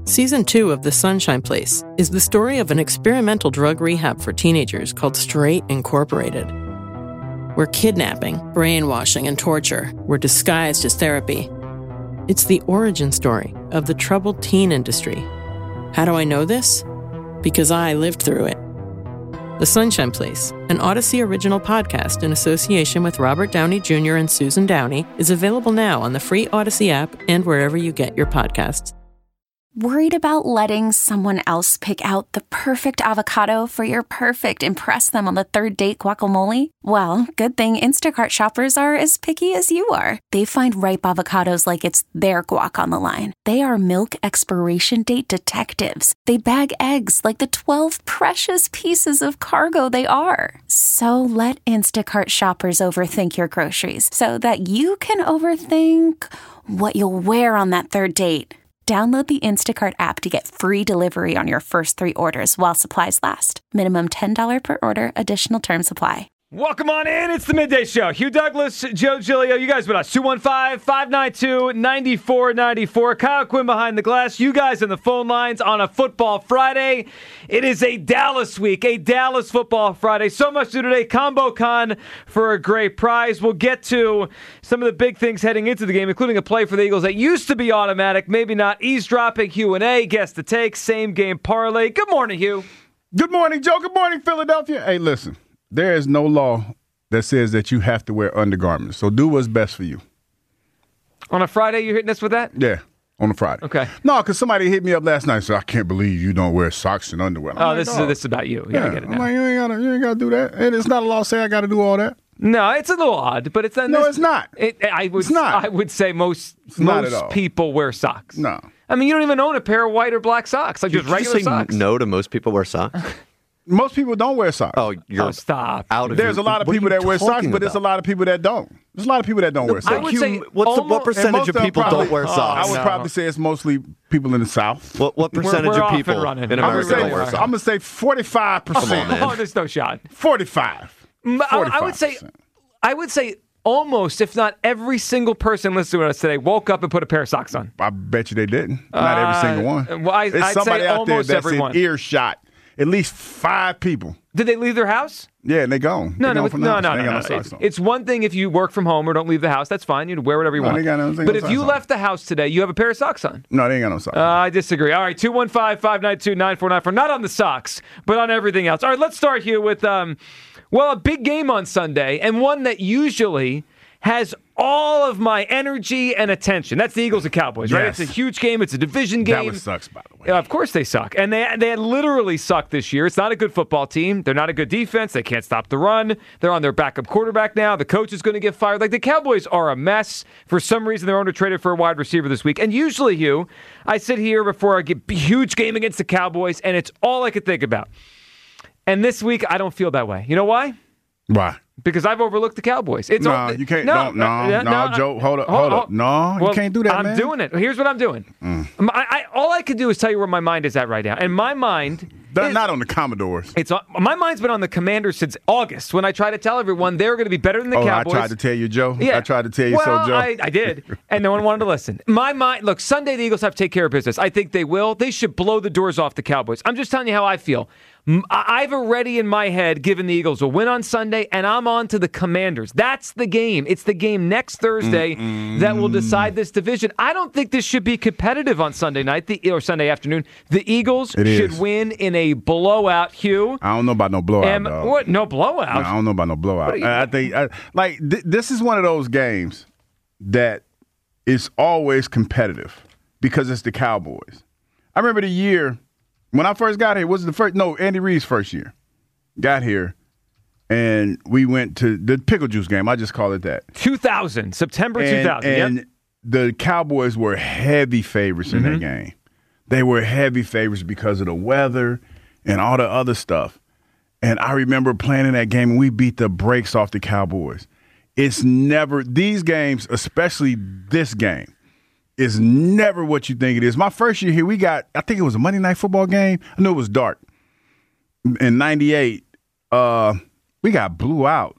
Season 2 of The Sunshine Place is the story of an experimental drug rehab for teenagers called Straight Incorporated, where kidnapping, brainwashing, and torture were disguised as therapy. It's the origin story of the troubled teen industry. How do I know this? Because I lived through it. The Sunshine Place, an Odyssey original podcast in association with Robert Downey Jr. and Susan Downey, is available now on the free Odyssey app and wherever you get your podcasts. Worried about letting someone else pick out the perfect avocado for your perfect impress them on the third date guacamole? Well, good thing Instacart shoppers are as picky as you are. They find ripe avocados like it's their guac on the line. They are milk expiration date detectives. They bag eggs like the 12 precious pieces of cargo they are. So let Instacart shoppers overthink your groceries so that you can overthink what you'll wear on that third date. Download the Instacart app to get free delivery on your first 3 orders while supplies last. Minimum $10 per order. Additional terms apply. Welcome on in. It's the Midday Show. Hugh Douglas, Joe Giglio. You guys with us. 215-592-9494. Kyle Quinn behind the glass. You guys on the phone lines on a Football Friday. It is a Dallas week, a Dallas Football Friday. So much to do today. Combo Con for a great prize. We'll get to some of the big things heading into the game, including a play for the Eagles that used to be automatic, maybe not. Eavesdropping, Q&A, guess the take, same game parlay. Good morning, Hugh. Good morning, Joe. Good morning, Philadelphia. Hey, listen. There is no law that says that you have to wear undergarments. So do what's best for you. On a Friday, you're hitting us with that? Yeah, on a Friday. Okay. No, because somebody hit me up last night and said, I can't believe you don't wear socks and underwear. Oh, this is about you. Yeah, I get it now. I'm like, you ain't gotta do that. And it's not a law say I got to do all that. No, it's a little odd, but it's No, it's not. It's not. I would say most people wear socks. No. I mean, you don't even own a pair of white or black socks, like just regular socks. No to most people wear socks? Most people don't wear socks. Oh, stop. There's a lot of people that wear socks, but there's a lot of people that don't. There's a lot of people that don't wear socks. I would say what percentage of people don't wear socks? I would probably say it's mostly people in the South. What percentage of people in America don't wear socks? I'm going to say 45%. Come on, man. Oh, there's no shot. 45. I would say almost, if not every single person listening to us today woke up and put a pair of socks on. I bet you they didn't. Not every single one. Well, I'd somebody say out almost there that's everyone. in earshot. At least 5 people. Did they leave their house? Yeah, and they gone. No. Socks on. It's one thing if you work from home or don't leave the house. That's fine. You can wear whatever you want. But if you left the house today, you have a pair of socks on. No, they ain't got no socks. I disagree. All right, 215-592-9494. Not on the socks, but on everything else. All right, let's start here with, a big game on Sunday, and one that usually has all of my energy and attention. That's the Eagles and Cowboys, right? Yes. It's a huge game. It's a division game. Dallas sucks, by the way. Of course they suck. And they literally suck this year. It's not a good football team. They're not a good defense. They can't stop the run. They're on their backup quarterback now. The coach is going to get fired. Like, the Cowboys are a mess. For some reason, they're under-traded for a wide receiver this week. And usually, Hugh, I sit here before I get a huge game against the Cowboys, and it's all I could think about. And this week, I don't feel that way. You know why? Why? Because I've overlooked the Cowboys. You can't. No, Joe, hold up. No, you can't do that, man. I'm doing it. Here's what I'm doing. All I could do is tell you where my mind is at right now. And my mind... not on the Commodores. My mind's been on the Commanders since August, when I tried to tell everyone they were going to be better than the Cowboys. I tried to tell you, Joe. Yeah. I tried to tell you so, Joe. I did, and no one wanted to listen. My mind... Look, Sunday the Eagles have to take care of business. I think they will. They should blow the doors off the Cowboys. I'm just telling you how I feel. I've already in my head given the Eagles a win on Sunday, and I'm on to the Commanders. That's the game. It's the game next Thursday that will decide this division. I don't think this should be competitive on Sunday night or Sunday afternoon. The Eagles should win in a blowout, Hugh. I don't know about no blowout, dog. What? No blowout? No, I don't know about no blowout. I think this is one of those games that is always competitive because it's the Cowboys. I remember the year when I first got here, Andy Reid's first year. Got here, and we went to the Pickle Juice game. I just call it that. September 2000. And the Cowboys were heavy favorites in that game. They were heavy favorites because of the weather and all the other stuff. And I remember playing in that game, and we beat the brakes off the Cowboys. It's never – these games, especially this game, is never what you think it is. My first year here, I think it was a Monday Night Football game. I knew it was dark. In 98, we got blew out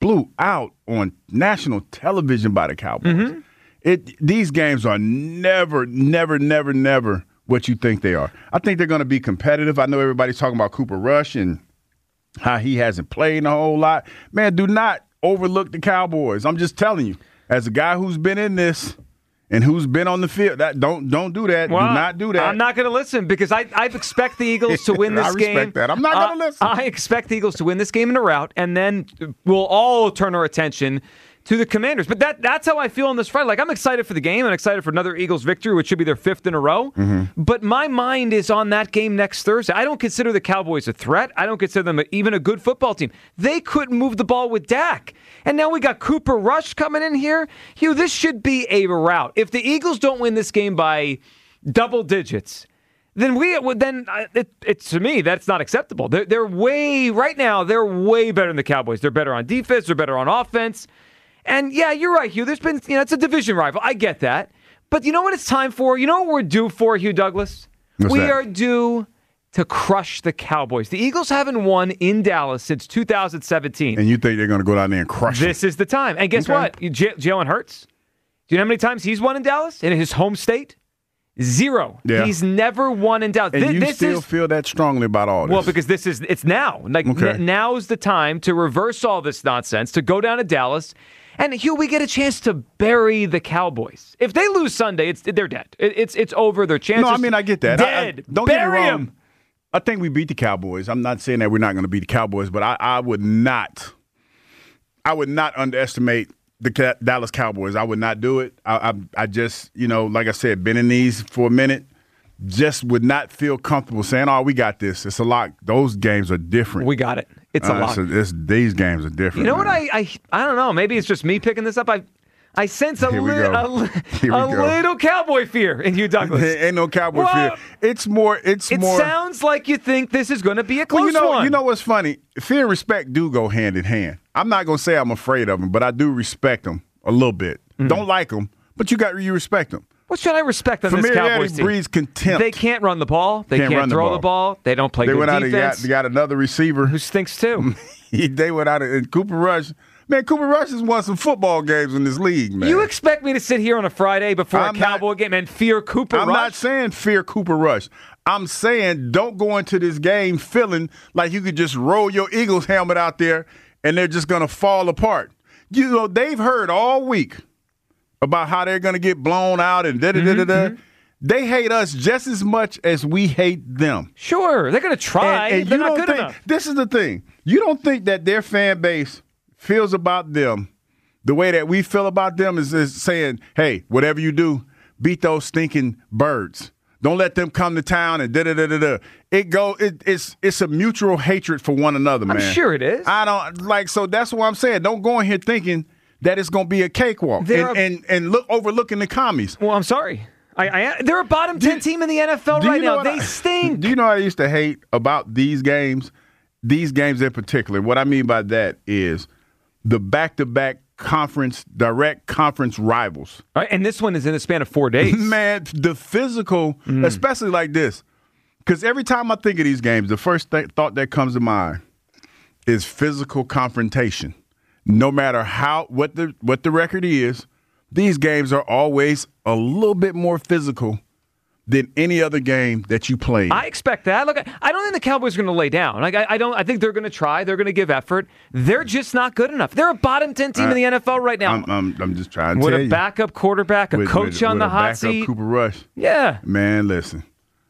on national television by the Cowboys. These games are never what you think they are. I think they're going to be competitive. I know everybody's talking about Cooper Rush and how he hasn't played a whole lot. Man, do not overlook the Cowboys. I'm just telling you, as a guy who's been in this and who's been on the field, don't do that. Well, do not do that. I'm not going to listen because I expect the Eagles to win this game. I respect that. I'm not going to listen. I expect the Eagles to win this game in a rout, and then we'll all turn our attention to the Commanders. But that's how I feel on this Friday. Like, I'm excited for the game and excited for another Eagles victory, which should be their 5th in a row. Mm-hmm. But my mind is on that game next Thursday. I don't consider the Cowboys a threat. I don't consider them even a good football team. They couldn't move the ball with Dak. And now we got Cooper Rush coming in here. Hugh, this should be a rout. If the Eagles don't win this game by double digits, then to me, that's not acceptable. They're way better than the Cowboys. They're better on defense. They're better on offense. And yeah, you're right, Hugh. There's been, it's a division rival. I get that. But you know what it's time for? You know what we're due for, Hugh Douglas? What's we that? are due to crush the Cowboys. The Eagles haven't won in Dallas since 2017. And you think they're going to go down there and crush them? This is the time. And guess what? Jalen Hurts. Do you know how many times he's won in Dallas? In his home state? 0. Yeah. He's never won in Dallas. And you still feel that strongly about all this? Well, because it's now. Now's the time to reverse all this nonsense, to go down to Dallas. And, Hugh, we get a chance to bury the Cowboys. If they lose Sunday, they're dead. It's over. Their chances. No, I mean, I get that. Dead. Don't get me wrong. I think we beat the Cowboys. I'm not saying that we're not going to beat the Cowboys, but I would not underestimate the Dallas Cowboys. I would not do it. I just, like I said, been in these for a minute. Just would not feel comfortable saying, "Oh, we got this." It's a lot. Those games are different. We got it. It's a lot. These games are different. You know what? I don't know. Maybe it's just me picking this up. I sense a little cowboy fear in Hugh Douglas. Ain't no cowboy fear. It's more. It sounds like you think this is going to be a close one. You know what's funny? Fear and respect do go hand in hand. I'm not going to say I'm afraid of them, but I do respect them a little bit. Mm-hmm. Don't like them, but you respect them. What should I respect on this Cowboys team? Breeds contempt. They can't run the ball. They can't throw the ball. They don't play good defense. They got another receiver who stinks too. They went out and Cooper Rush. Man, Cooper Rush has won some football games in this league, man. You expect me to sit here on a Friday before a Cowboy game and fear Cooper Rush? I'm not saying fear Cooper Rush. I'm saying don't go into this game feeling like you could just roll your Eagles helmet out there and they're just going to fall apart. They've heard all week about how they're going to get blown out and da-da-da-da-da. Mm-hmm. They hate us just as much as we hate them. Sure, they're going to try. And they're not good enough. This is the thing. You don't think that their fan base feels about them the way that we feel about them is saying, hey, whatever you do, beat those stinking birds. Don't let them come to town and da-da-da-da-da. It's a mutual hatred for one another, man. I'm sure it is. So that's what I'm saying. Don't go in here thinking that it's going to be a cakewalk and overlooking the commies. Well, I'm sorry. They're a bottom 10 team in the NFL right now. They stink. Do you know what I used to hate about these games? These games in particular. What I mean by that is the back-to-back direct conference rivals. All right, and this one is in the span of 4 days. Man, the physical, especially like this, because every time I think of these games, the first thought that comes to mind is physical confrontation. No matter what the record is, these games are always a little bit more physical than any other game that you play. I expect that. Look, I don't think the Cowboys are going to lay down. I think they're going to try. They're going to give effort. They're just not good enough. They're a bottom 10 team in the NFL right now. I'm just trying to tell you. With a backup quarterback, a coach on the hot seat. Cooper Rush. Yeah. Man, listen.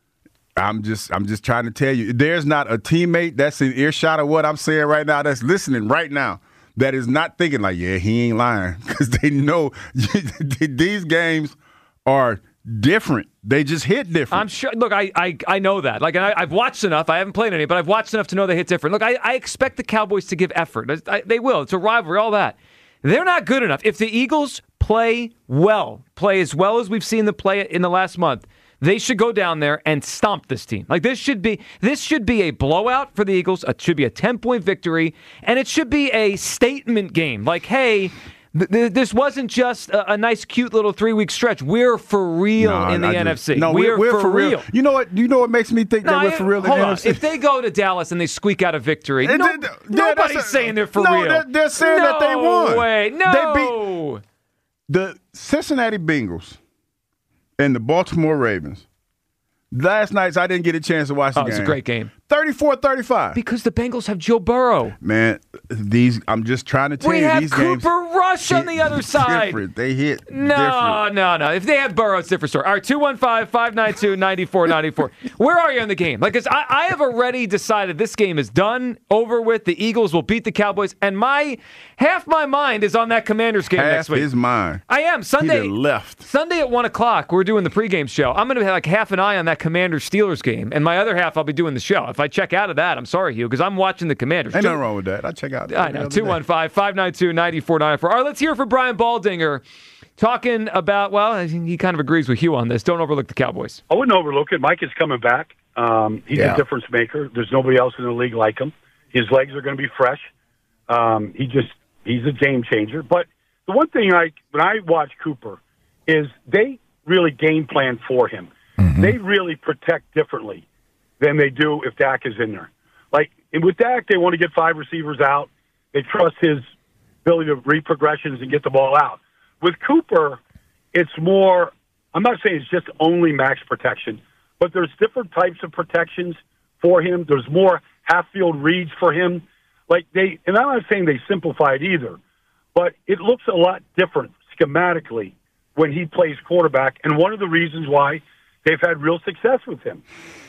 I'm just trying to tell you. There's not a teammate that's in earshot of what I'm saying right now that's listening right now that is not thinking like, yeah, he ain't lying, because they know these games are different. They just hit different. I'm sure. Look, I know that. I've watched enough. I haven't played any, but I've watched enough to know they hit different. Look, I expect the Cowboys to give effort. They will. It's a rivalry, all that. They're not good enough. If the Eagles play as well as we've seen them play in the last month, they should go down there and stomp this team. This should be a blowout for the Eagles. It should be a 10-point victory, and it should be a statement game. Hey, this wasn't just a nice, cute little 3-week stretch. We're for real in the NFC. No, we're for real. You know what makes me think that we're for real in the NFC? If they go to Dallas and they squeak out a victory, nobody's saying they're for real. They're saying that they won. No way. No. They beat the Cincinnati Bengals and the Baltimore Ravens. Last night, I didn't get a chance to watch the game. It was a great game. 34-35. Because the Bengals have Joe Burrow. Man, I'm just trying to tell you, these games. We have Cooper Rush on the other side. Different. They hit different. No. If they have Burrow, it's a different story. All right, 215-592-9494. Where are you in the game? Like, I have already decided this game is done, over with. The Eagles will beat the Cowboys, and half my mind is on that Commanders game next week. Half his mind. I am. Sunday left. Sunday at 1 o'clock, we're doing the pregame show. I'm going to have like half an eye on that Commanders-Steelers game, and my other half I'll be doing the show. If I check out of that, I'm sorry, Hugh, because I'm watching the Commanders. Ain't nothing wrong with that. I check out. I know. 215-592-9494. All right, let's hear from Brian Baldinger talking about, well, he kind of agrees with Hugh on this. Don't overlook the Cowboys. I wouldn't overlook it. Mike is coming back. He's a difference maker. There's nobody else in the league like him. His legs are going to be fresh. He's a game changer. But the one thing when I watch Cooper is they really game plan for him. Mm-hmm. They really protect differently than they do if Dak is in there. Like, with Dak, they want to get 5 receivers out. They trust his ability to read progressions and get the ball out. With Cooper, it's more, I'm not saying it's just only max protection, but there's different types of protections for him. There's more half-field reads for him. And I'm not saying they simplify it either, but it looks a lot different schematically when he plays quarterback, and one of the reasons why they've had real success with him.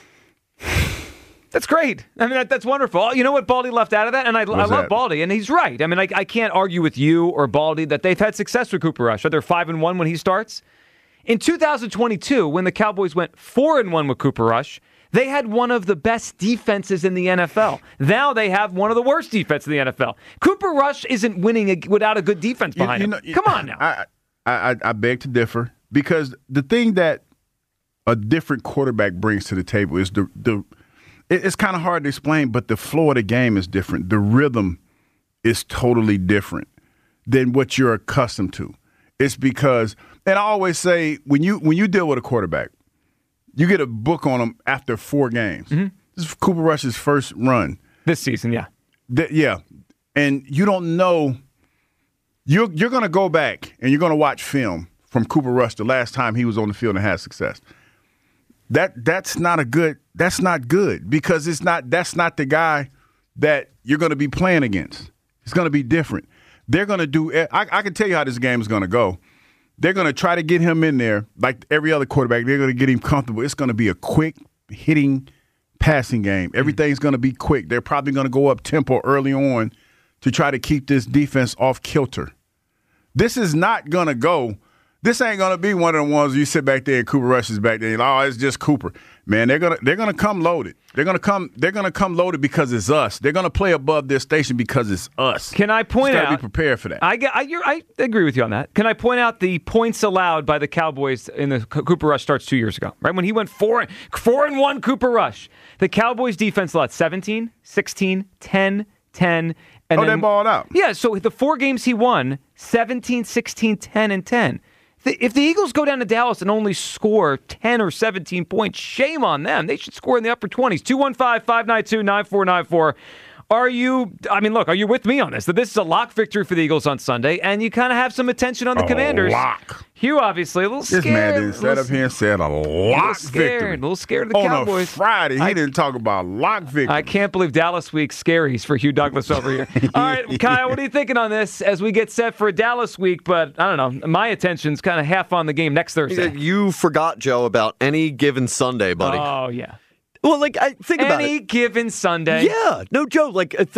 That's great. I mean, that's wonderful. You know what Baldy left out of that? And I love Baldy, and he's right. I mean, I can't argue with you or Baldy that they've had success with Cooper Rush. They're 5-1 when he starts. In 2022, when the Cowboys went 4-1 with Cooper Rush, they had one of the best defenses in the NFL. Now they have one of the worst defenses in the NFL. Cooper Rush isn't winning without a good defense behind him. Come on now. I beg to differ, because the thing that a different quarterback brings to the table is it's kind of hard to explain, but the flow of the game is different. The rhythm is totally different than what you're accustomed to. It's because, and I always say, when you deal with a quarterback, you get a book on him after 4 games. Mm-hmm. This is Cooper Rush's first run. This season, yeah. Yeah. And you don't know. You're going to go back and you're going to watch film from Cooper Rush the last time he was on the field and had success. That's not good, because that's not the guy that you're going to be playing against. It's going to be different. They're going to do – I can tell you how this game is going to go. They're going to try to get him in there like every other quarterback. They're going to get him comfortable. It's going to be a quick hitting passing game. Everything's going to be quick. They're probably going to go up tempo early on to try to keep this defense off kilter. This is not going to go – this ain't going to be one of the ones you sit back there and Cooper Rush is back there. Oh, it's just Cooper. Man, they're gonna come loaded. They're gonna come loaded because it's us. They're gonna play above their station because it's us. Can I point out? Be prepared for that. I agree with you on that. Can I point out the points allowed by the Cowboys in the Cooper Rush starts 2 years ago? Right when he went 4-1 Cooper Rush, the Cowboys defense allowed 17, 16, 10, 10. And they balled out. Yeah. So the 4 games he won, 17, 16, 10, and 10. If the Eagles go down to Dallas and only score 10 or 17 points, shame on them. They should score in the upper 20s. 215-592-9494. Are you with me on this? That this is a lock victory for the Eagles on Sunday, and you kind of have some attention on the Commanders. Lock. Hugh, obviously, a little scared. This man didn't stand up here and said a lock victory. A little scared of the Cowboys. On a Friday, he didn't talk about lock victory. I can't believe Dallas Week scaries for Hugh Douglas over here. All right, Kyle, what are you thinking on this as we get set for a Dallas Week? But I don't know. My attention's kind of half on the game next Thursday. You forgot, Joe, about any given Sunday, buddy. Oh, yeah. Well, I think about it. Any given Sunday. Yeah. No, Joe,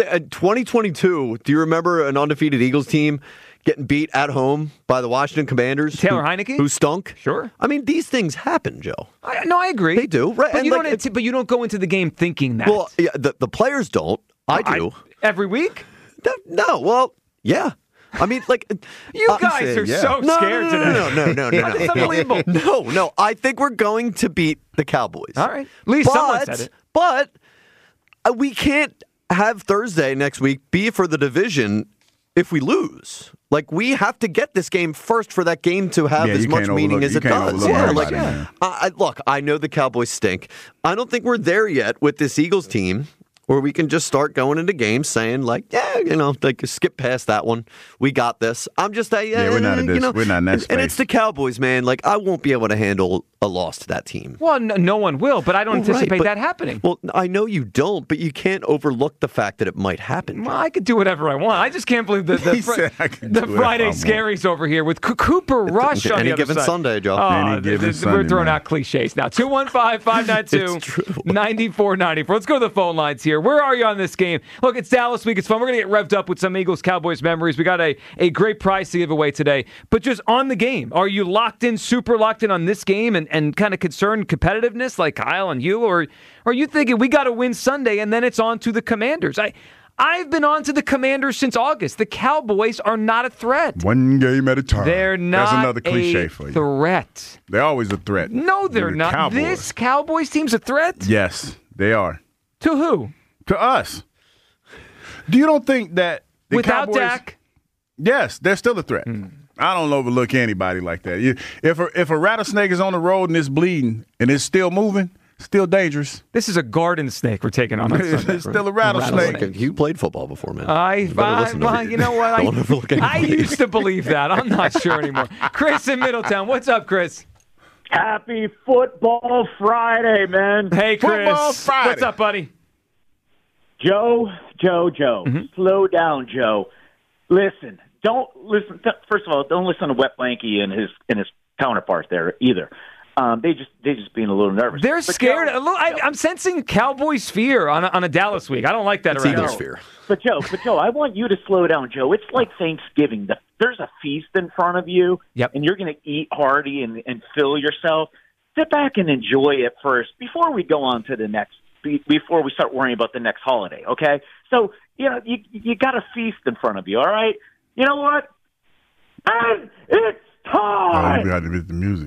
2022, do you remember an undefeated Eagles team getting beat at home by the Washington Commanders? Taylor Heineke? Who stunk? Sure. I mean, these things happen, Joe. I agree. They do. Right. But, you don't go into the game thinking that. Well, yeah, the players don't. I do. Every week? No. Well, yeah. I mean, you guys are so scared today. No. It's unbelievable. No. I think we're going to beat the Cowboys. All right. At least someone said it. But we can't have Thursday next week be for the division if we lose. We have to get this game first for that game to have as much meaning as it does. Look, I know the Cowboys stink. I don't think we're there yet with this Eagles team. Or we can just start going into games saying, like, skip past that one. We got this. I'm just we're not in this. We're not in that space. And it's the Cowboys, man. Like, I won't be able to handle a loss to that team. Well, no one will, but I don't anticipate that happening. Well, I know you don't, but you can't overlook the fact that it might happen. Well, I could do whatever I want. I just can't believe the Friday scaries over here with Cooper Rush on the other given side. Sunday, Joe. We're throwing out cliches now. 215-592-9494. Let's go to the phone lines here. Where are you on this game? Look, it's Dallas week. It's fun. We're going to get revved up with some Eagles-Cowboys memories. We got a great prize to give away today. But just on the game, are you super locked in on this game and kind of concerned competitiveness like Kyle and you? Or are you thinking we got to win Sunday and then it's on to the Commanders? I've been on to the Commanders since August. The Cowboys are not a threat. One game at a time. They're not. That's another cliche for you. Threat. They're always a threat. No, they're not. Cowboys. This Cowboys team's a threat? Yes, they are. To who? To us. Do you don't think that the without Cowboys, Dak? Yes, they're still a threat. I don't overlook anybody like that. If a rattlesnake is on the road and it's bleeding and it's still moving, still dangerous. This is a garden snake we're taking on. It's still a rattlesnake. You played football before, man. You know what? I used to believe that. I'm not sure anymore. Chris in Middletown. What's up, Chris? Happy Football Friday, man. Hey, Chris. Football Friday. What's up, buddy? Joe. Mm-hmm. Slow down, Joe. Listen. Don't listen. First of all, don't listen to Wet Blanky and his counterpart there either. They just being a little nervous. They're scared. I'm sensing Cowboys fear on a Dallas week. I don't like that. It's Eagles fear. But Joe, I want you to slow down, Joe. It's like Thanksgiving. There's a feast in front of you, and you're going to eat hearty and fill yourself. Sit back and enjoy it first before we go on to the next. Before we start worrying about the next holiday, okay? So you got a feast in front of you, all right? You know what? And it's time! We got to get the music.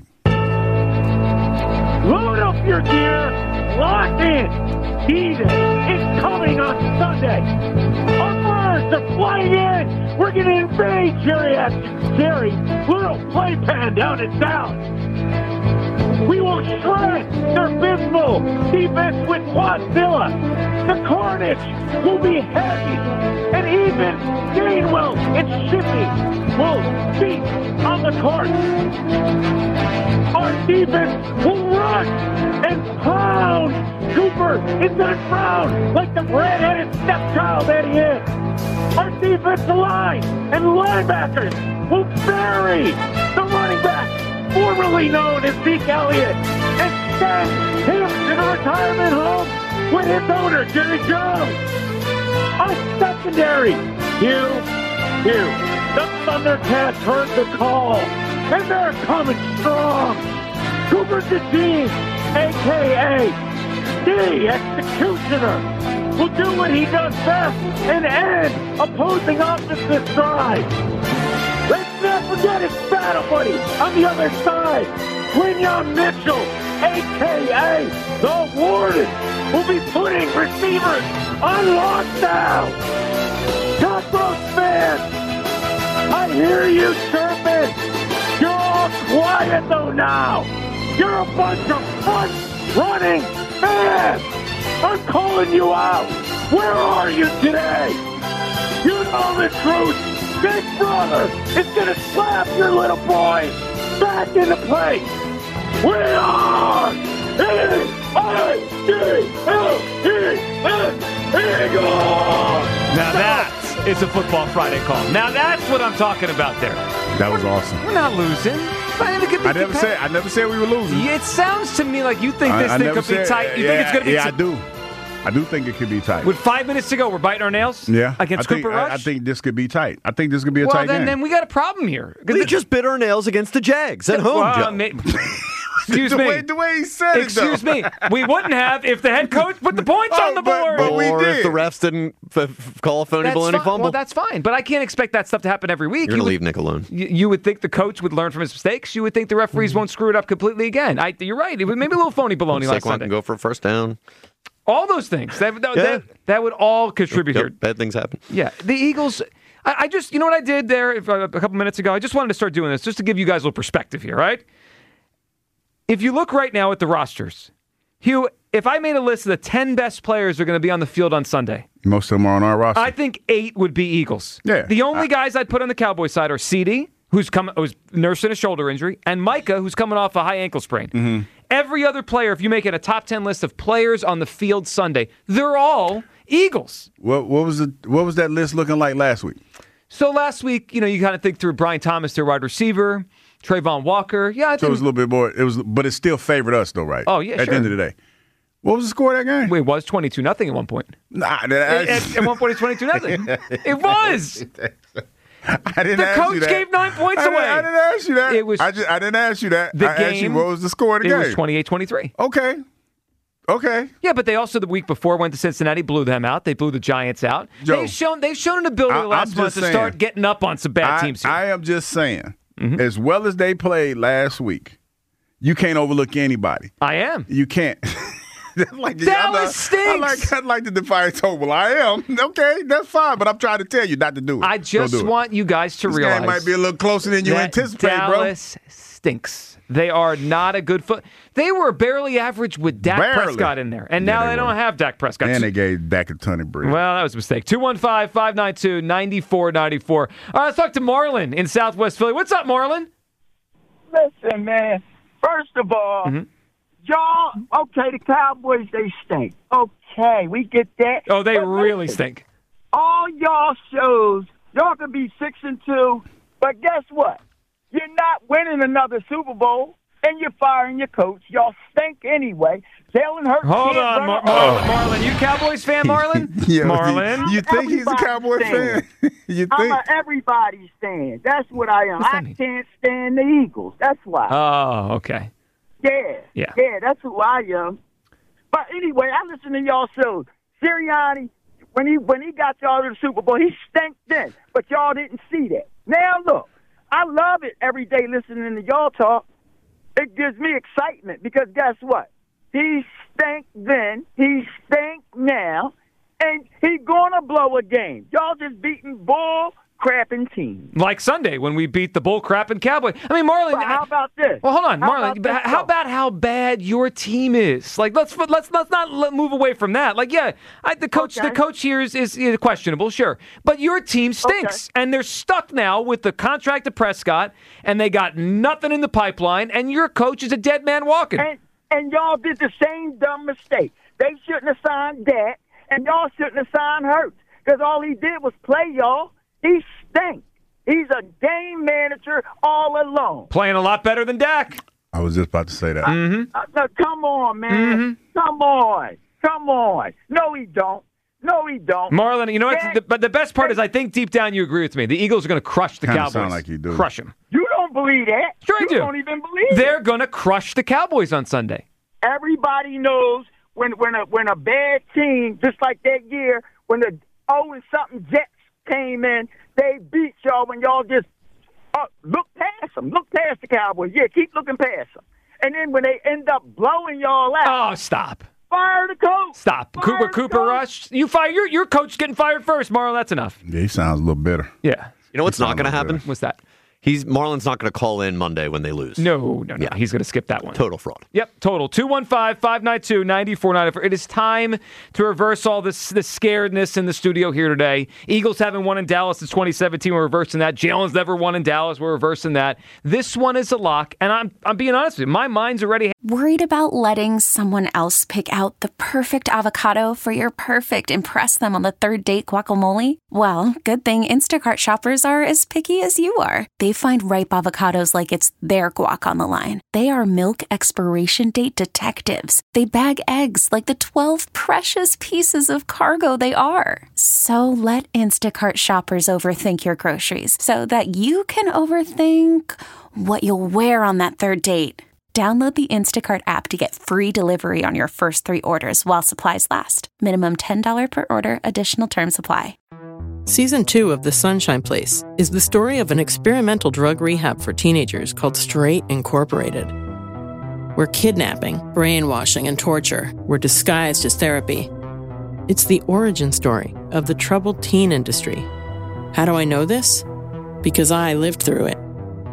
Load up your gear, lock in. D-Day is coming on Sunday. Our birds are flying in. We're going to invade Jerry's little playpen down in Dallas. We will shred their abysmal defense with Quadzilla. The carnage will be heavy, and even Gainwell and Shippey will beat on the court. Our defense will rush and pound Cooper into the ground like the red-headed stepchild that he is. Our defensive line and linebackers will bury the running back, formerly known as Zeke Elliott, and send him to the retirement home with his owner, Jerry Jones. Our secondary, Hugh, the Thundercats heard the call, and they're coming strong. Cooper DeJean, a.k.a. the Executioner, will do what he does best and end opposing offensive drives. Let's not forget his battle buddy on the other side, Quinyon Mitchell, a.k.a. the Warden, will be putting receivers on lockdown. Cutthroat fans, I hear you chirping. You're all quiet though now. You're a bunch of front-running fans. I'm calling you out. Where are you today? You know the truth. Big Brother is going to slap your little boy back into place. We are Eagles! Now that is a Football Friday call. Now that's what I'm talking about there. That was awesome. We're not losing. I never said we were losing. It sounds to me like you think this thing could be tight. You think it's going to be tight? Yeah, I do. I do think it could be tight. With 5 minutes to go, we're biting our nails? Yeah. Against Cooper Rush? I think this could be tight. I think this could be a tight game. Then we got a problem here. We just bit our nails against the Jags at home, Joe. Excuse me. The way he said it, Excuse me. We wouldn't have if the head coach put the points on the board. But we did. If the refs didn't call a phony baloney fumble. Well, that's fine. But I can't expect that stuff to happen every week. You're going to leave Nick alone. You would think the coach would learn from his mistakes. You would think the referees won't screw it up completely again. You're right. It was maybe a little phony baloney last Sunday. Can go for a first down. All those things. That would all contribute here. Bad things happen. Yeah. The Eagles, I just, you know what I did there a couple minutes ago? I just wanted to start doing this just to give you guys a little perspective here, right? If you look right now at the rosters, Hugh, if I made a list of the 10 best players that are going to be on the field on Sunday, most of them are on our roster. I think 8 would be Eagles. Yeah. The only guys I'd put on the Cowboys side are CD, who's nursing a shoulder injury, and Micah, who's coming off a high ankle sprain. Mm-hmm. Every other player, if you make it a top 10 list of players on the field Sunday, they're all Eagles. What was that list looking like last week? So last week, you kind of think through Brian Thomas, their wide receiver, Trayvon Walker. Yeah, I think so. It was a little bit more. But it still favored us, though, right? Oh yeah, At the end of the day, what was the score of that game? Wait, it was 22-0 at one point. Nah, at one point, it's 22-0. It was. I didn't ask you that. The coach gave 9 points away. I didn't ask you that. I didn't ask you that. I asked you what was the score of the game. It was 28-23. Okay. Yeah, but they also the week before went to Cincinnati, blew them out. They blew the Giants out. Joe, they've shown an ability last month to start getting up on some bad teams here. I am just saying, as well as they played last week, you can't overlook anybody. I am. You can't. Dallas stinks. I'd like to defy Tobel. I am. Okay, that's fine, but I'm trying to tell you not to do it. I just want you guys to realize this game might be a little closer than you anticipate, Dallas stinks. They are not a good foot. They were barely average with Dak Prescott in there, and now they don't have Dak Prescott. And they gave Dak a ton of bread. Well, that was a mistake. 215-592-9494. All right, let's talk to Marlon in Southwest Philly. What's up, Marlon? Listen, man. First of all, y'all, okay, the Cowboys, they stink. Okay, we get that. Oh, they really stink. All y'all shows, y'all can be 6-2, but guess what? You're not winning another Super Bowl, and you're firing your coach. Y'all stink anyway. Jalen Hurts. Hold on, Marlon. You Cowboys fan, Marlon? Yeah, Marlon. You think he's a Cowboys fan? I'm an everybody's fan. That's what I am. I can't stand the Eagles. That's why. Oh, okay. Yeah, that's who I am. But anyway, I listen to y'all shows. Sirianni, when he got y'all to the Super Bowl, he stank then, but y'all didn't see that. Now look. I love it every day listening to y'all talk. It gives me excitement because guess what? He stank then, he stank now, and he gonna blow a game. Y'all just beating bull crapping teams. Like Sunday when we beat the bull crapping Cowboys. I mean, Marlon. But how about this? Well, hold on, Marlon. How about how bad your team is? Like, let's not move away from that. Like, yeah, the coach here is questionable, sure, but your team stinks, and they're stuck now with the contract to Prescott, and they got nothing in the pipeline, and your coach is a dead man walking. And y'all did the same dumb mistake. They shouldn't have signed Dak, and y'all shouldn't have signed Hurts because all he did was play y'all. He stinks. He's a game manager all alone. Playing a lot better than Dak. I was just about to say that. Come on, man. Come on. No, he don't. Marlon, you know what? But the best part is I think deep down you agree with me. The Eagles are going to crush the Cowboys. Sound like you do. Crush them. You don't believe that? Sure I do. You don't even believe They're going to crush the Cowboys on Sunday. Everybody knows when a bad team, just like that year, when the 0-something Jets came in, they beat y'all when y'all just look past them. Look past the Cowboys. Yeah, keep looking past them. And then when they end up blowing y'all out. Oh, stop. Fire the coach. Stop. Cooper Rush. You fire your coach getting fired first, Marlon. That's enough. Yeah, he sounds a little bitter. Yeah. You know what's not going to happen? What's that? Marlon's not going to call in Monday when they lose. No. Yeah. He's going to skip that one. Total fraud. Yep, total. 215-592-9494. It is time to reverse all this scaredness in the studio here today. Eagles haven't won in Dallas since 2017. We're reversing that. Jalen's never won in Dallas. We're reversing that. This one is a lock, and I'm being honest with you. My mind's already... Worried about letting someone else pick out the perfect avocado for your perfect impress them on the third date guacamole? Well, good thing Instacart shoppers are as picky as you are. They find ripe avocados like it's their guac on the line. They are milk expiration date detectives. They bag eggs like the 12 precious pieces of cargo they are. So let Instacart shoppers overthink your groceries so that you can overthink what you'll wear on that third date. Download the Instacart app to get free delivery on your first 3 orders while supplies last. Minimum $10 per order. Additional terms apply. Season 2 of The Sunshine Place is the story of an experimental drug rehab for teenagers called Straight Incorporated, where kidnapping, brainwashing, and torture were disguised as therapy. It's the origin story of the troubled teen industry. How do I know this? Because I lived through it.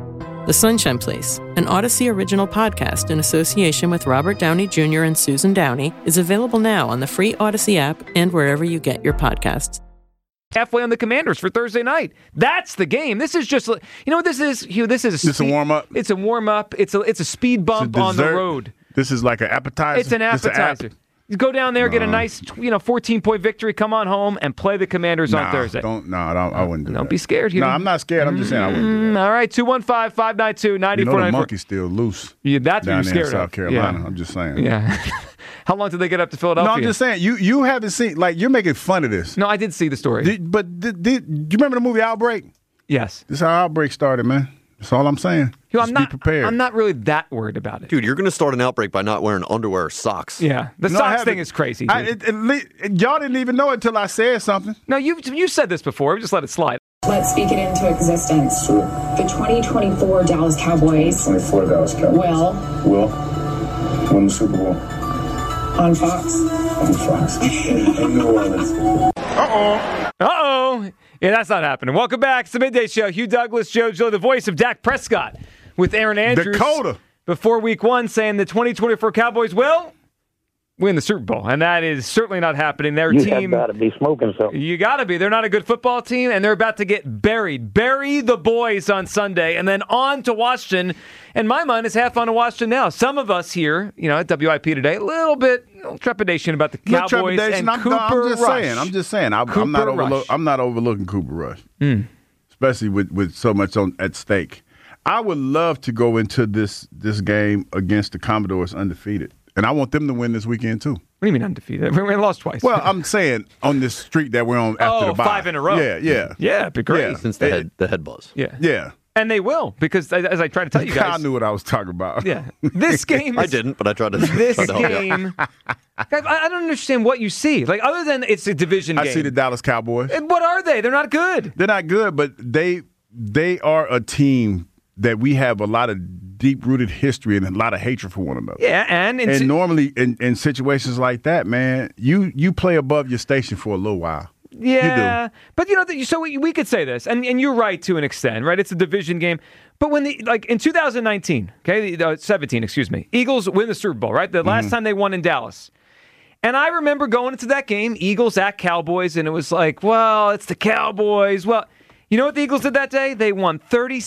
The Sunshine Place, an Odyssey original podcast in association with Robert Downey Jr. and Susan Downey, is available now on the free Odyssey app and wherever you get your podcasts. Halfway on the Commanders for Thursday night. That's the game. This is just, you know what this is, Hugh? This is a warm-up. It's a warm-up. It's a speed bump on the road. This is like an appetizer? It's an appetizer. You go down there, get a nice, 14-point victory, come on home, and play the Commanders on Thursday. I wouldn't do that. Don't be scared, Hugh. No, I'm not scared. I'm just saying I wouldn't do that. All right, 215-592-9494. You know the monkey's still loose. Yeah, that's what you're scared of. South Carolina. Yeah. I'm just saying. Yeah. How long did they get up to Philadelphia? No, I'm just saying. You haven't seen, you're making fun of this. No, I did see the story. Do you remember the movie Outbreak? Yes. This is how Outbreak started, man. That's all I'm saying. Be prepared. I'm not really that worried about it. Dude, you're going to start an outbreak by not wearing underwear or socks. Yeah. The socks thing is crazy. Y'all didn't even know it until I said something. No, you said this before. We just let it slide. Let's speak it into existence. Sure. The 2024 Dallas Cowboys. 24 Dallas Cowboys. Will win the Super Bowl. On Fox. On Fox. In New Orleans. Uh-oh. Yeah, that's not happening. Welcome back. It's the Midday Show. Hugh Douglas, Joe Giglio, the voice of Dak Prescott with Aaron Andrews. Dakota. Before week one, saying the 2024 Cowboys will win the Super Bowl. And that is certainly not happening. Their team. You got to be smoking something. You got to be. They're not a good football team, and they're about to get buried. Bury the boys on Sunday, and then on to Washington. And my mind is half on to Washington now. Some of us here, at WIP today, a little trepidation about the Cowboys and Cooper Rush. I'm just saying. I'm not overlooking Cooper Rush, especially with so much at stake. I would love to go into this game against the Commodores undefeated, and I want them to win this weekend too. What do you mean undefeated? We lost twice. Well, I'm saying on this streak that we're on after the bye. 5 in a row. Yeah. It'd be great. Yeah. Since the head buzz. Yeah. And they will, because as I try to tell you guys. I knew what I was talking about. Yeah. This game. I didn't, but I tried to. This game. I don't understand what you see. Other than it's a division game. I see the Dallas Cowboys. And what are they? They're not good. They're not good, but they are a team that we have a lot of deep-rooted history and a lot of hatred for one another. Yeah, and normally in situations like that, man, you play above your station for a little while. Yeah, but so we could say this, and you're right to an extent, right? It's a division game, but when in 2019, 17, excuse me, Eagles win the Super Bowl, right? The last time they won in Dallas. And I remember going into that game, Eagles at Cowboys, and it was well, it's the Cowboys. Well, you know what the Eagles did that day? They won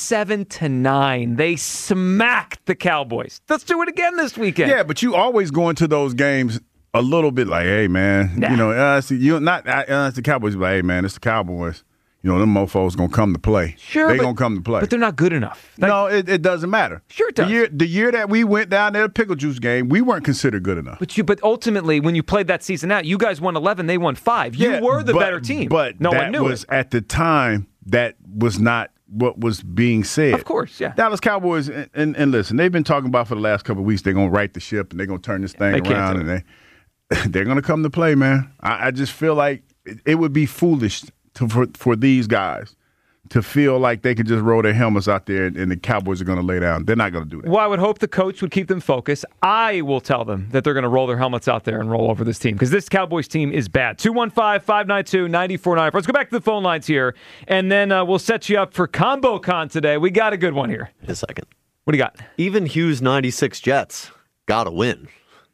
37-9. They smacked the Cowboys. Let's do it again this weekend. Yeah, but you always go into those games a little bit hey, man, it's the Cowboys, but hey, man, it's the Cowboys. Them mofos going to come to play. Sure. They're going to come to play. But they're not good enough. No, it doesn't matter. Sure it does. The year that we went down there, the Pickle Juice game, we weren't considered good enough. But ultimately, when you played that season out, you guys won 11, they won 5. You were the better team. But no one knew was at the time, that was not what was being said. Of course, yeah. Dallas Cowboys, and listen, they've been talking about for the last couple of weeks, they're going to right the ship and they're going to turn this thing around, and they're going to come to play, man. I just feel like it would be foolish for these guys to feel like they could just roll their helmets out there and the Cowboys are going to lay down. They're not going to do that. Well, I would hope the coach would keep them focused. I will tell them that they're going to roll their helmets out there and roll over this team, because this Cowboys team is bad. 215-592-9494. Let's go back to the phone lines here, and then we'll set you up for Combo Con today. We got a good one here. In a second. What do you got? Even Hughes' 96 Jets got to win.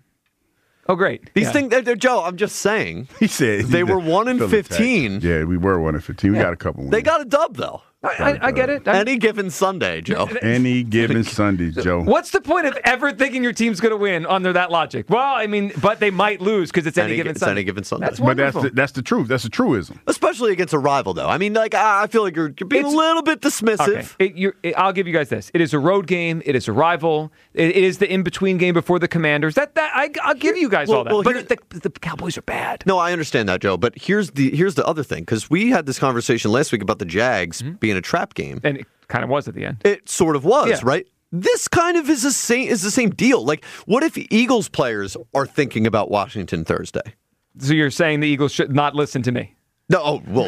Oh, great. These things, Joe, I'm just saying. He said they were 1-15. Yeah, we were 1-15. We got a couple wins. They got a dub, though. I get it. Any given Sunday, Joe. Any given Sunday, Joe. What's the point of ever thinking your team's going to win under that logic? Well, I mean, but they might lose because it's any given Sunday. It's any given Sunday. That's wonderful. But that's the truth. That's a truism. Especially against a rival, though. I mean, I feel like you're being a little bit dismissive. Okay. I'll give you guys this. It is a road game. It is a rival. It is the in-between game before the Commanders. I'll give you guys all that. But the Cowboys are bad. No, I understand that, Joe. But here's the other thing, because we had this conversation last week about the Jags being a trap game. And it kind of was at the end. It sort of was, right? This kind of is the same deal. What if Eagles players are thinking about Washington Thursday? So you're saying the Eagles should not listen to me? No, well,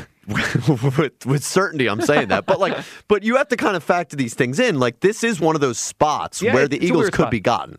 with certainty I'm saying that. But you have to kind of factor these things in. This is one of those spots where the Eagles could be gotten.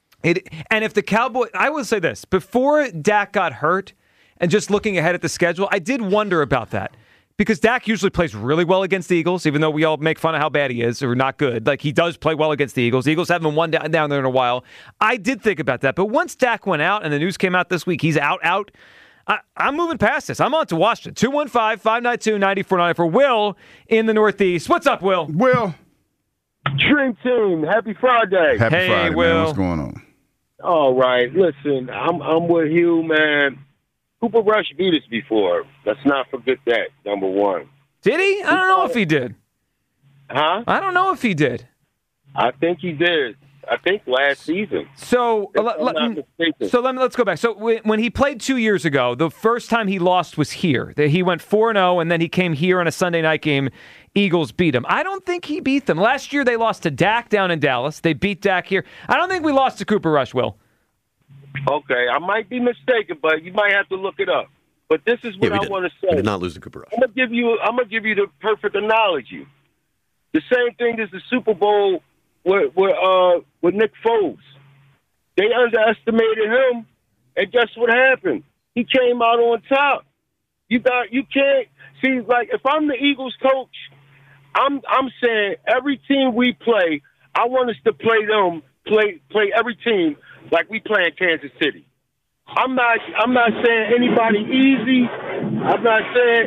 And if the Cowboys, I will say this, before Dak got hurt and just looking ahead at the schedule, I did wonder about that. because Dak usually plays really well against the Eagles, even though we all make fun of how bad he is or not good. Like, he does play well against the Eagles. The Eagles haven't won down there in a while. I did think about that. But once Dak went out and the news came out this week, he's out, I'm moving past this. I'm on to Washington. 215-592-9494. Will in the Northeast. What's up, Will? Will. Dream Team. Happy Friday. Happy Friday, Will. man. What's going on? All right. Listen, I'm with Hugh, man. Cooper Rush beat us before. Let's not forget that, number one. Did he? I don't know if he did. Huh? I don't know if he did. I think he did. I think last season. So let's go back. So when he played 2 years ago, the first time he lost was here. He went 4-0, and then he came here on a Sunday night game. Eagles beat him. I don't think he beat them. Last year they lost to Dak down in Dallas. They beat Dak here. I don't think we lost to Cooper Rush, Will. Okay, I might be mistaken, but you might have to look it up. But this is what I want to say. We did not lose to Cooper Rush. I'm gonna give you the perfect analogy. The same thing as the Super Bowl with Nick Foles. They underestimated him, and guess what happened? He came out on top. You can't see, like, if I'm the Eagles coach, I'm saying every team we play, I want us to play every team like we play in Kansas City. I'm not saying anybody easy. I'm not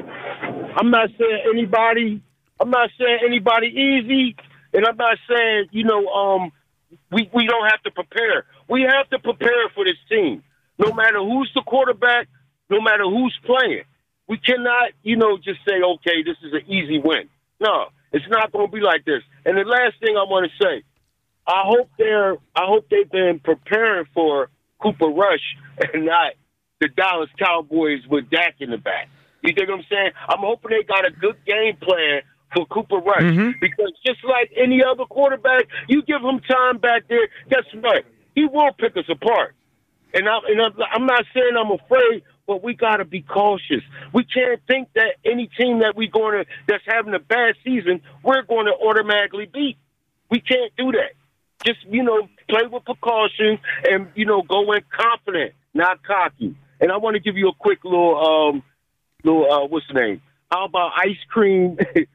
saying anybody easy, and I'm not saying we don't have to prepare. We have to prepare for this team. No matter who's the quarterback, no matter who's playing. We cannot, just say, okay, this is an easy win. No, it's not going to be like this. And the last thing I want to say, I hope they've been preparing for Cooper Rush and not the Dallas Cowboys with Dak in the back. You think what I'm saying? I'm hoping they got a good game plan for Cooper Rush because just like any other quarterback, you give him time back there, guess what? He will pick us apart. And I'm not saying I'm afraid, but we got to be cautious. We can't think that any team that's having a bad season, we're going to automatically beat. We can't do that. Just, play with precaution and, go in confident, not cocky. And I want to give you a quick little what's the name? How about ice cream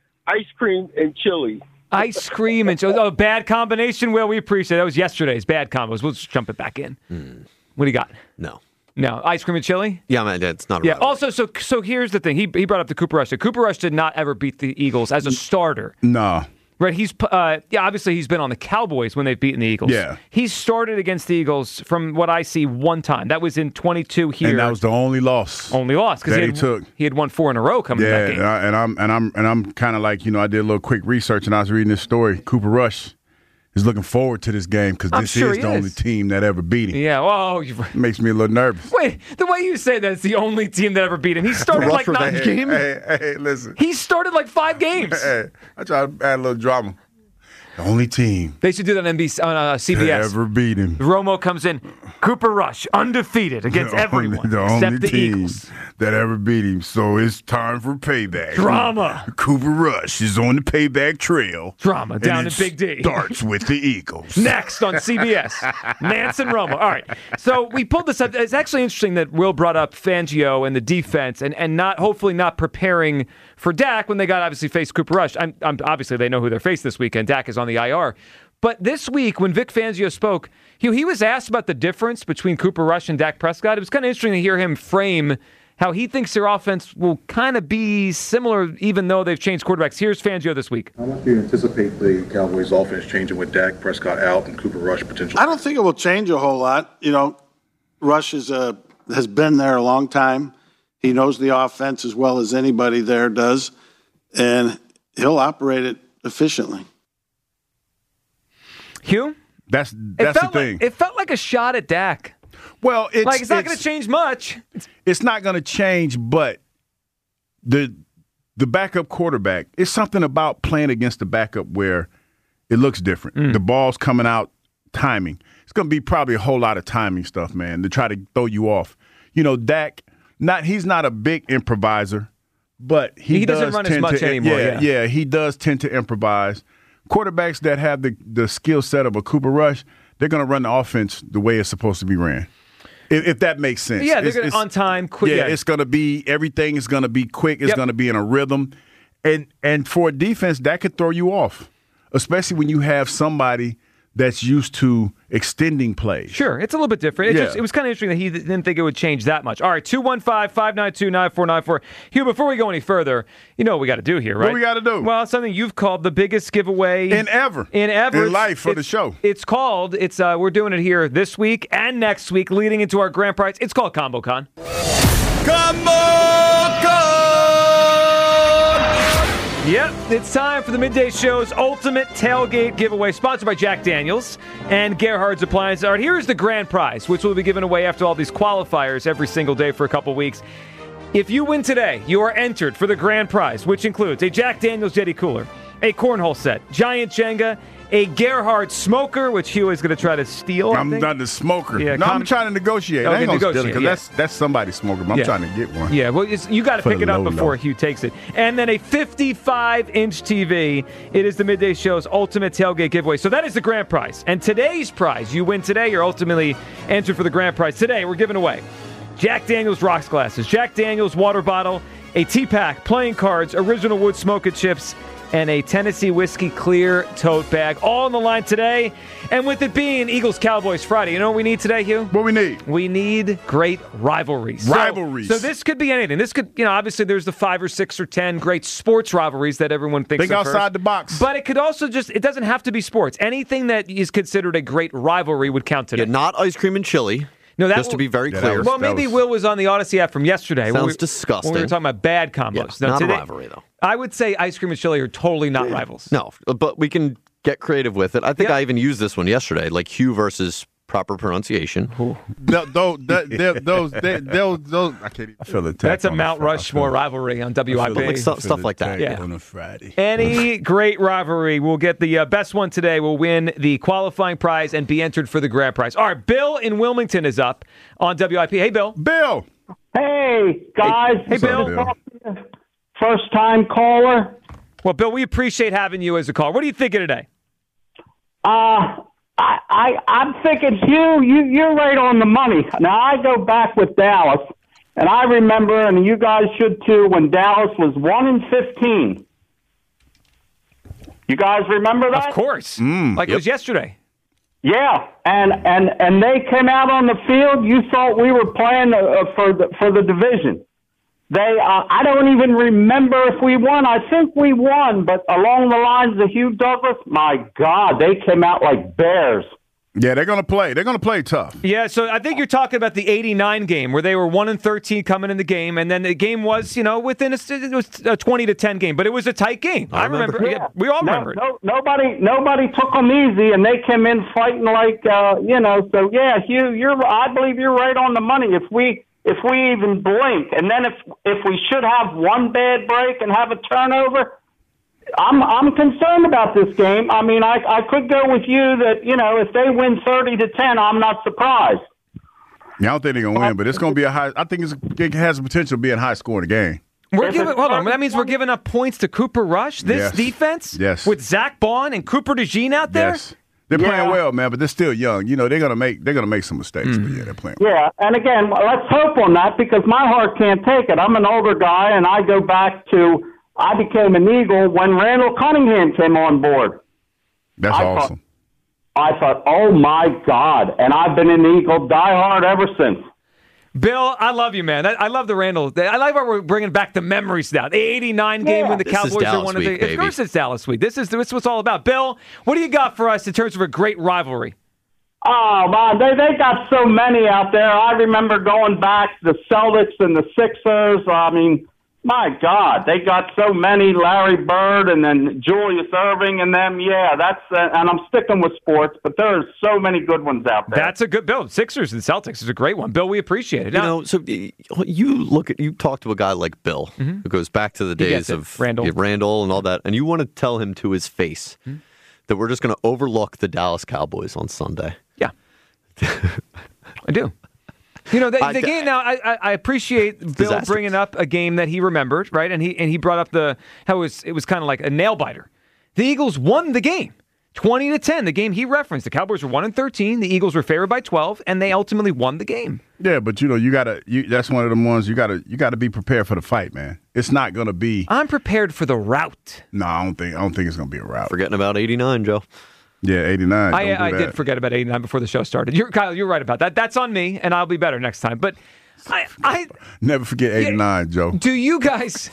and chili? Ice cream and chili. Oh, bad combination? Well, we appreciate it. That was yesterday's bad combos. We'll just jump it back in. What do you got? No. Ice cream and chili? Yeah, man, it's not. Yeah. Also, so here's the thing. He brought up the Cooper Rush. So Cooper Rush did not ever beat the Eagles as a starter. No. Right. He's obviously he's been on the Cowboys when they've beaten the Eagles. Yeah. He started against the Eagles from what I see one time. That was in 22 here. And that was the only loss. Because he took. He had won 4 in a row coming to that game. And I'm kind of like, I did a little quick research and I was reading this story. Cooper Rush is looking forward to this game because this is the only team that ever beat him. Yeah, well, makes me a little nervous. Wait, the way you say that, it's the only team that ever beat him. He started like 9 games. Hey, listen. He started like 5 games. Hey, I try to add a little drama. The only team. They should do that on CBS. Ever beat him. Romo comes in. Cooper Rush, undefeated against everyone except the Eagles. That ever beat him. So it's time for payback. Drama. Cooper Rush is on the payback trail. Drama down in Big D. Starts with the Eagles. Next on CBS. Nance and Romo. All right. So we pulled this up. It's actually interesting that Will brought up Fangio and the defense and hopefully not preparing for Dak when they got obviously faced Cooper Rush. Obviously they know who they're faced this weekend. Dak is on the IR. But this week when Vic Fangio spoke, he was asked about the difference between Cooper Rush and Dak Prescott. It was kind of interesting to hear him frame how he thinks their offense will kind of be similar even though they've changed quarterbacks. Here's Fangio this week. How much do you anticipate the Cowboys offense changing with Dak Prescott out and Cooper Rush potentially? I don't think it will change a whole lot. Rush has been there a long time. He knows the offense as well as anybody there does, and he'll operate it efficiently. Hugh? That's the thing. It felt like a shot at Dak. Well, it's not going to change much. It's not going to change, but the backup quarterback, it's something about playing against the backup where it looks different. The ball's coming out, timing. It's going to be probably a whole lot of timing stuff, man, to try to throw you off. Dak, he's not a big improviser, but he doesn't run as much anymore. Yeah, he does tend to improvise. Quarterbacks that have the skill set of a Cooper Rush, they're going to run the offense the way it's supposed to be ran. If that makes sense. Yeah, they're going to on time, quick. Yeah, it's going to be everything is going to be quick. It's going to be in a rhythm, and for a defense that could throw you off, especially when you have somebody that's used to extending plays. Sure, it's a little bit different. It was kind of interesting that he didn't think it would change that much. All right, 215-592-9494. Hugh, before we go any further, you know what we got to do here, right? What we got to do? Well, something you've called the biggest giveaway in life for the show. We're doing it here this week and next week, leading into our grand prize. It's called Combo Con. Combo Con! Yep, it's time for the Midday Show's Ultimate Tailgate Giveaway, sponsored by Jack Daniels and Gerhard's Appliances. All right, here's the grand prize, which will be given away after all these qualifiers every single day for a couple weeks. If you win today, you are entered for the grand prize, which includes a Jack Daniels Yeti cooler, a cornhole set, giant Jenga, a Gerhard smoker, which Hugh is going to try to steal. I'm not the smoker. Yeah, I'm trying to negotiate. I ain't going to steal it because that's somebody's smoker, but I'm trying to get one. Yeah, well, you got to pick it up before Hugh takes it. And then a 55-inch TV. It is the Midday Show's Ultimate Tailgate Giveaway. So that is the grand prize. And today's prize, you win today, you're ultimately entered for the grand prize. Today, we're giving away Jack Daniels rocks glasses, Jack Daniels water bottle, a T-Pack, playing cards, original wood smoke and chips, and a Tennessee Whiskey clear tote bag. All on the line today. And with it being Eagles-Cowboys Friday, you know what we need today, Hugh? What we need? We need great rivalries. So this could be anything. This could, obviously there's the 5 or 6 or 10 great sports rivalries that everyone thinks Think outside the box. But it could also it doesn't have to be sports. Anything that is considered a great rivalry would count today. Yeah, not ice cream and chili. No, just to be very clear. Maybe Will was on the Odyssey app from yesterday. Sounds disgusting. When we were talking about bad combos. Yeah, not a rivalry, though. I would say ice cream and chili are totally not rivals. No, but we can get creative with it. I think I even used this one yesterday, like Hugh versus proper pronunciation. Those, I can't even feel it. That's a Mount Rushmore rivalry on WIP. Like stuff like that. Yeah. On a Friday. Any great rivalry will get the best one today, will win the qualifying prize and be entered for the grand prize. All right, Bill in Wilmington is up on WIP. Hey, Bill. Bill. Hey, guys. Hey, Bill. First-time caller. Well, Bill, we appreciate having you as a caller. What are you thinking today? I'm thinking, Hugh, you're right on the money. Now, I go back with Dallas, and I remember, and you guys should too, when Dallas was 1-15. You guys remember that? Of course. It was yesterday. Yeah, and they came out on the field. You thought we were playing for the division. I don't even remember if we won. I think we won, but along the lines of Hugh Douglas, my God, they came out like bears. Yeah, they're going to play. They're going to play tough. Yeah, so I think you're talking about the 89 game where they were 1-13 coming in the game, and then the game was, within it was a 20-10 game, but it was a tight game. I remember. Yeah. We all remember it. Nobody took them easy, and they came in fighting like, So yeah, Hugh, I believe you're right on the money. If we even blink, and then if we should have one bad break and have a turnover, I'm concerned about this game. I mean, I could go with you that, if they win 30-10, I'm not surprised. Yeah, I don't think they're going to win, but it's going to be I think it has the potential to be a high-scoring game. Hold on. That means we're giving up points to Cooper Rush, this defense? Yes. With Zach Bond and Cooper DeJean out there? Yes. They're playing well, man, but they're still young. They're gonna make some mistakes, but yeah, they're playing well. Yeah, and again, let's hope on that because my heart can't take it. I'm an older guy, and I go back to I became an Eagle when Randall Cunningham came on board. That's awesome. I thought, oh my God, and I've been an Eagle diehard ever since. Bill, I love you, man. I love the Randall. I like how we're bringing back the memories now. The 89 game when the Cowboys are one of the. Of course, it's Dallas week. This is what it's all about. Bill, what do you got for us in terms of a great rivalry? Oh, man, they got so many out there. I remember going back to the Celtics and the Sixers. I mean, my God, they got so many. Larry Bird and then Julius Erving and them. Yeah, and I'm sticking with sports, but there are so many good ones out there. That's a good Bill. Sixers and Celtics is a great one. Bill, we appreciate it. So you talk to a guy like Bill who goes back to the days of Randall and all that, and you want to tell him to his face that we're just going to overlook the Dallas Cowboys on Sunday. Yeah, I do. The game now. I appreciate Bill bringing up a game that he remembered, right? And he brought up how it was kind of like a nail biter. The Eagles won the game, 20-10, the game he referenced. The Cowboys were 1-13. The Eagles were favored by 12, and they ultimately won the game. Yeah, but that's one of them ones you gotta be prepared for the fight, man. It's not gonna be. I'm prepared for the rout. No, I don't think it's gonna be a rout. Forgetting about 89, Joe. Yeah, 89. I did forget about 89 before the show started. Kyle, you're right about that. That's on me, and I'll be better next time. But I never forget 89, Joe. Do you guys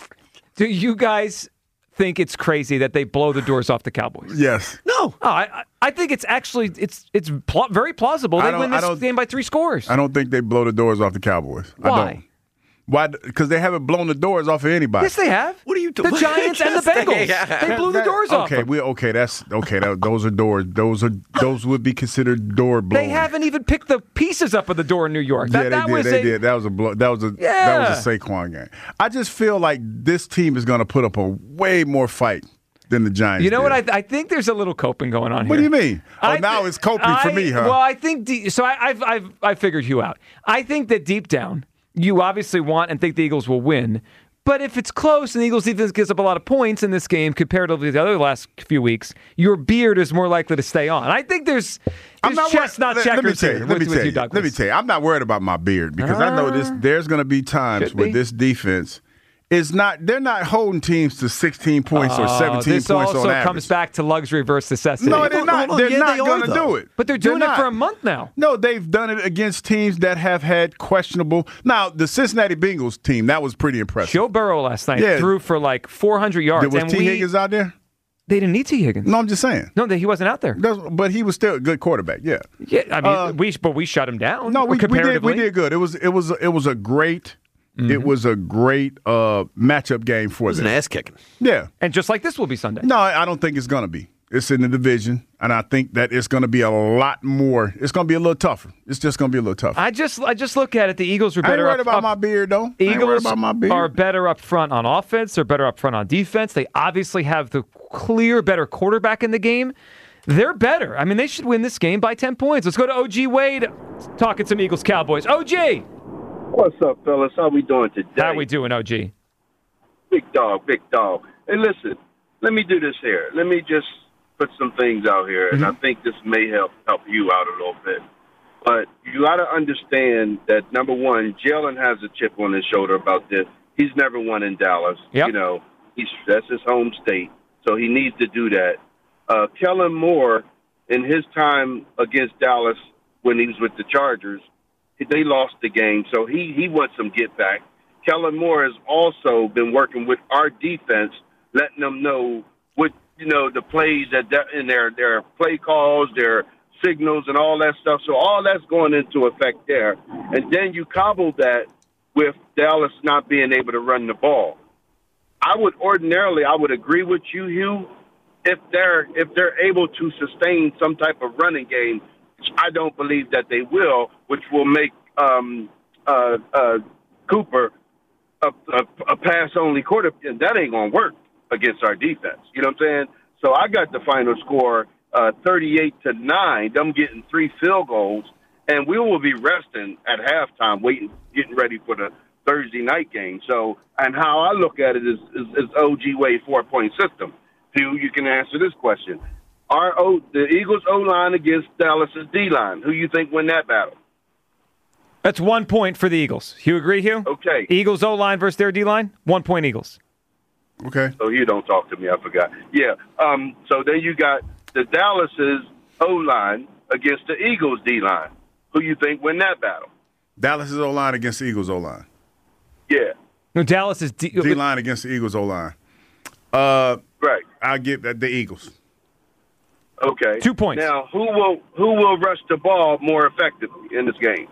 think it's crazy that they blow the doors off the Cowboys? Yes. No. Oh, I think it's actually very plausible. They win this game by 3 scores. I don't think they blow the doors off the Cowboys. Why? I don't. Why? Because they haven't blown the doors off of anybody. Yes, they have. What are you doing? The Giants and the Bengals. They blew the doors off. Those are doors. Those would be considered door blowing. They haven't even picked the pieces up of the door in New York. They did. That was a blow. That was a Saquon game. I just feel like this team is going to put up a way more fight than the Giants. You know did. what? I think there's a little coping going on here. What do you mean? Now it's coping for me, huh? Well, I think so. I figured you out. I think that deep down, you obviously want and think the Eagles will win. But if it's close and the Eagles defense gives up a lot of points in this game comparatively to the other last few weeks, your beard is more likely to stay on. I think there's chess, not checkers here. Let me tell you. I'm not worried about my beard because I know there's going to be times where this defense they're not holding teams to 16 points or 17 points on average. This also comes back to luxury versus necessity. No, they're not. They're not going to do it. But they're doing it for a month now. No, they've done it against teams that have had questionable. Now, the Cincinnati Bengals team, that was pretty impressive. Joe Burrow last night threw for like 400 yards. Was T. Higgins out there? They didn't need T. Higgins. No, I'm just saying. No, he wasn't out there. But he was still a good quarterback. Yeah. Yeah. I mean, we shut him down. No, we did good. It was a great. Mm-hmm. It was a great matchup game for them. It was an ass kicking. Yeah. And just like this will be Sunday. No, I don't think it's going to be. It's in the division, and I think that it's going to be a lot more. It's going to be a little tougher. It's just going to be a little tougher. I just look at it. The Eagles are better. I ain't worried about my beard, though. Eagles are better up front on offense. They're better up front on defense. They obviously have the clear better quarterback in the game. They're better. I mean, they should win this game by 10 points. Let's go to OG Wade talking some Eagles Cowboys. OG! What's up, fellas? How we doing today? How we doing, OG? Big dog. Hey, listen, let me do this here. Let me just put some things out here, and I think this may help you out a little bit. But you got to understand that, number one, Jalen has a chip on his shoulder about this. He's never won in Dallas. Yep. You know, that's his home state, so he needs to do that. Kellen Moore, in his time against Dallas when he was with the Chargers, they lost the game, so he wants some get back. Kellen Moore has also been working with our defense, letting them know what the plays that in their play calls, their signals, and all that stuff. So all that's going into effect there. And then you cobble that with Dallas not being able to run the ball. I would agree with you, Hugh, if they're able to sustain some type of running game. I don't believe that they will, which will make Cooper a pass-only quarterback. That ain't going to work against our defense. You know what I'm saying? So I got the final score 38-9, them getting 3 field goals, and we will be resting at halftime, getting ready for the Thursday night game. So, and how I look at it is OG Wade 4-point system. Hugh, you can answer this question. The Eagles O-line against Dallas's D-line. Who you think win that battle? That's 1 point for the Eagles. You agree, Hugh? Okay. Eagles O-line versus their D-line, 1 point Eagles. Okay. So you don't talk to me. I forgot. Yeah. So then you got the Dallas's O-line against the Eagles D-line. Who you think win that battle? Dallas's O-line against the Eagles O-line. Yeah. No, Dallas's D-line against the Eagles O-line. Right. I'll give the Eagles. Okay. 2 points. Now, who will rush the ball more effectively in this game?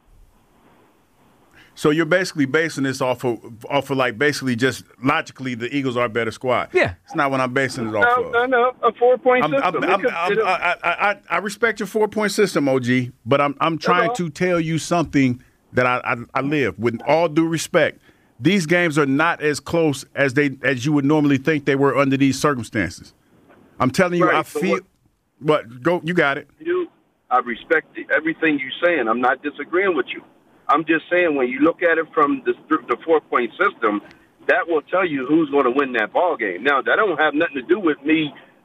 So you're basically basing this off of like basically just logically the Eagles are a better squad. Yeah. It's not what I'm basing it off of. No, a 4-point system. I respect your 4-point system, OG, but I'm trying to tell you something that I live. With all due respect, these games are not as close as you would normally think they were under these circumstances. I'm telling you, right, I feel. But go, you got it. I respect everything you're saying. I'm not disagreeing with you. I'm just saying when you look at it from the 4-point system, that will tell you who's going to win that ball game. Now, that don't have nothing to do with me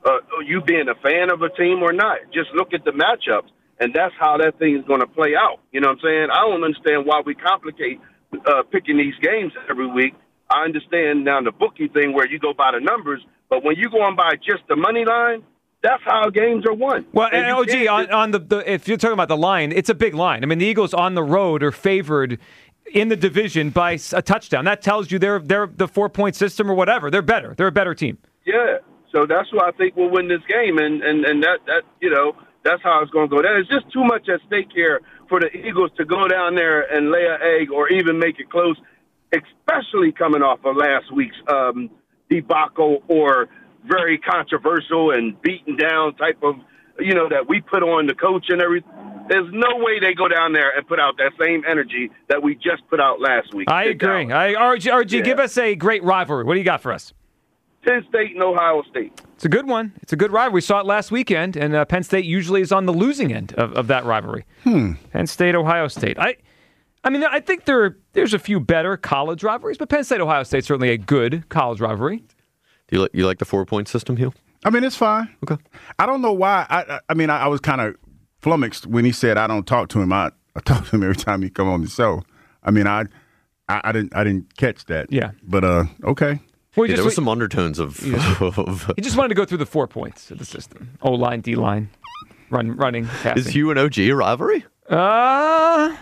you being a fan of a team or not. Just look at the matchups, and that's how that thing is going to play out. You know what I'm saying? I don't understand why we complicate picking these games every week. I understand now the bookie thing where you go by the numbers, but when you go on by just the money line, that's how games are won. Well, and OG, on the if you're talking about the line, it's a big line. I mean, the Eagles on the road are favored in the division by a touchdown. That tells you they're the 4-point system or whatever. They're better. They're a better team. Yeah. So that's why I think we'll win this game, and that you know, that's how it's going to go. There's just too much at stake here for the Eagles to go down there and lay an egg or even make it close, especially coming off of last week's debacle or very controversial and beaten down type of, you know, that we put on the coach and everything. There's no way they go down there and put out that same energy that we just put out last week. I agree. RG, give us a great rivalry. What do you got for us? Penn State and Ohio State. It's a good one. It's a good rivalry. We saw it last weekend, and Penn State usually is on the losing end of that rivalry. Penn State, Ohio State. I mean, I think there's a few better college rivalries, but Penn State, Ohio State is certainly a good college rivalry. Do you like the 4-point system, Hugh? I mean, it's fine. Okay. I don't know why. I mean, I was kind of flummoxed when he said I don't talk to him. I talk to him every time he come on the show. I mean, I didn't catch that. Yeah. But okay. Well, there was some undertones of. He just wanted to go through the 4 points of the system: O-line, D-line, running, passing. Is Hugh and OG a rivalry? No.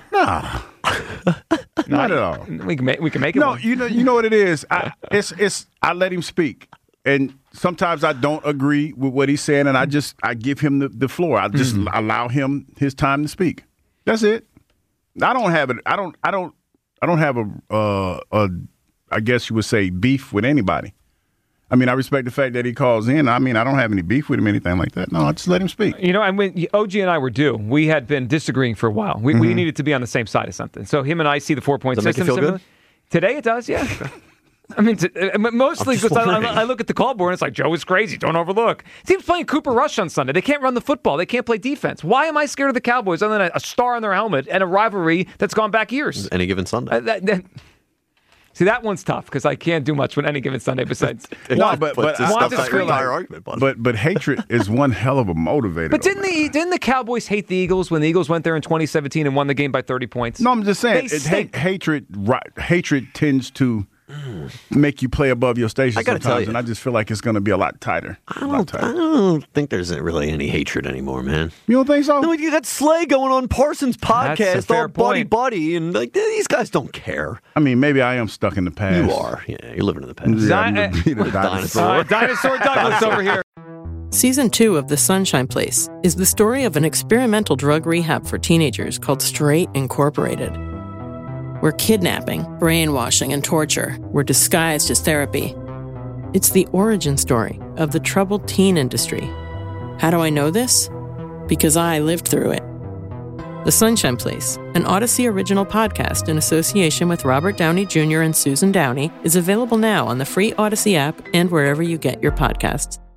Not at all. We can make it. No, one. you know what it is. I let him speak, and sometimes I don't agree with what he's saying, and I give him the floor. I just allow him his time to speak. That's it. I don't have it. I don't have a I guess you would say beef with anybody. I mean, I respect the fact that he calls in. I mean, I don't have any beef with him, anything like that. No, I just let him speak. You know, and when OG and I were due, we had been disagreeing for a while. We needed to be on the same side of something. So him and I see the 4-point system. Does that make you feel good? Today it does, yeah. I mean, mostly because I look at the call board and it's like, Joe is crazy. Don't overlook. Team's playing Cooper Rush on Sunday. They can't run the football. They can't play defense. Why am I scared of the Cowboys other than a star on their helmet and a rivalry that's gone back years? Any given Sunday. See, that one's tough because I can't do much with any given Sunday besides. No, but hatred is one hell of a motivator. But didn't the Cowboys hate the Eagles when the Eagles went there in 2017 and won the game by 30 points? No, I'm just saying hatred tends to make you play above your station sometimes, and I just feel like it's going to be a lot tighter. I don't think there's really any hatred anymore, man. You don't think so? No, you got Slay going on Parsons' podcast, all buddy, and like these guys don't care. I mean, maybe I am stuck in the past. You are. Yeah, you're living in the past. Dinosaur Douglas over here. Season 2 of The Sunshine Place is the story of an experimental drug rehab for teenagers called Straight Incorporated, where kidnapping, brainwashing, and torture were disguised as therapy. It's the origin story of the troubled teen industry. How do I know this? Because I lived through it. The Sunshine Place, an Odyssey original podcast in association with Robert Downey Jr. and Susan Downey, is available now on the free Odyssey app and wherever you get your podcasts.